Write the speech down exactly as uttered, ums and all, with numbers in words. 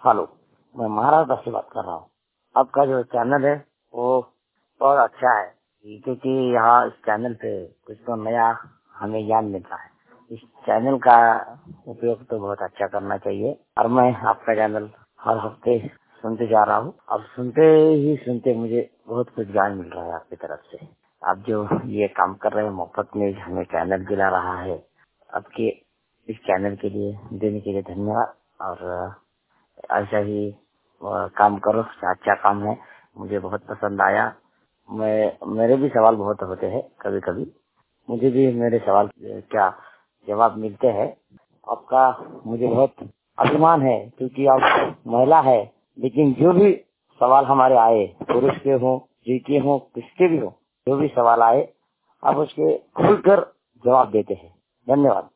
Hello, मैं महाराष्ट्र से बात कर रहा हूँ। आपका जो चैनल है वो बहुत अच्छा है, क्योंकि यहाँ इस चैनल पे कुछ तो नया हमें ज्ञान मिलता है। इस चैनल का उपयोग तो बहुत अच्छा करना चाहिए और मैं आपका चैनल हर हफ्ते सुनते जा रहा हूँ। अब सुनते ही सुनते मुझे बहुत कुछ ज्ञान मिल रहा है आपकी तरफ से। आप जो ये काम कर रहे हैं, मुफ्त में हमें चैनल दिला रहा है, आपके इस चैनल के लिए देने के लिए धन्यवाद। और ऐसा ही अ, काम करो, अच्छा काम है, मुझे बहुत पसंद आया। मैं मेरे भी सवाल बहुत होते हैं, कभी कभी मुझे भी मेरे सवाल क्या जवाब मिलते हैं। आपका मुझे बहुत अभिमान है, क्योंकि आप महिला है, लेकिन जो भी सवाल हमारे आए, पुरुष के हो, स्त्री के हो, किसके भी हो, जो भी सवाल आए आप उसके खुलकर जवाब देते हैं। धन्यवाद।